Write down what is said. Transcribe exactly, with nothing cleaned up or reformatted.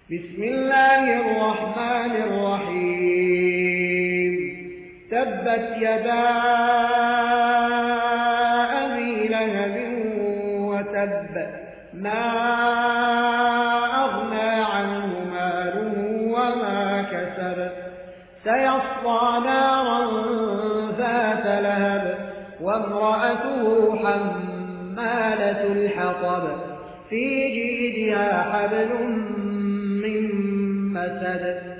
بسم الله الرحمن الرحيم تبت يدا أبي لهب وتب ما أغنى عنه ماله وما كسب سيصلى نارا ذات لهب وامرأته حمالة الحطب في جيدها حبل من مسد